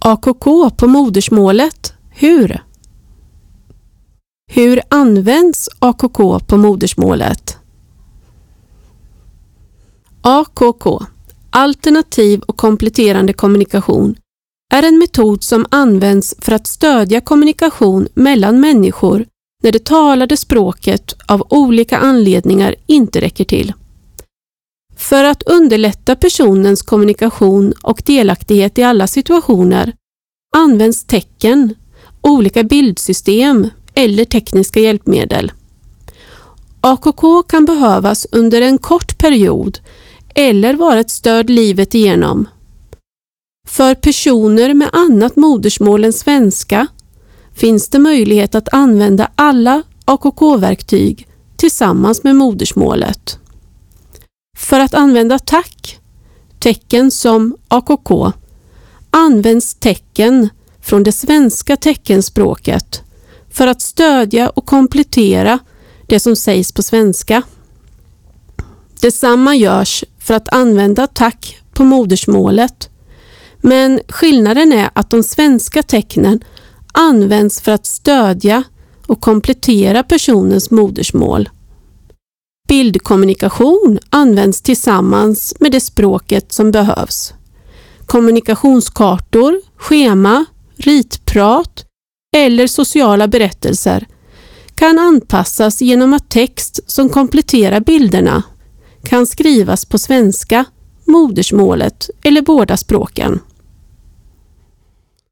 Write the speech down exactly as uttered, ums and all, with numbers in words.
A K K på modersmålet. Hur? Hur används A K K på modersmålet? A K K, alternativ och kompletterande kommunikation, är en metod som används för att stödja kommunikation mellan människor när det talade språket av olika anledningar inte räcker till. För att underlätta personens kommunikation och delaktighet i alla situationer används tecken, olika bildsystem eller tekniska hjälpmedel. A K K kan behövas under en kort period eller vara ett stöd livet igenom. För personer med annat modersmål än svenska finns det möjlighet att använda alla A K K-verktyg tillsammans med modersmålet. För att använda tack, tecken som A K K, används tecken från det svenska teckenspråket för att stödja och komplettera det som sägs på svenska. Detsamma görs för att använda tack på modersmålet, men skillnaden är att de svenska tecknen används för att stödja och komplettera personens modersmål. Bildkommunikation används tillsammans med det språket som behövs. Kommunikationskartor, schema, ritprat eller sociala berättelser kan anpassas genom att text som kompletterar bilderna kan skrivas på svenska, modersmålet eller båda språken.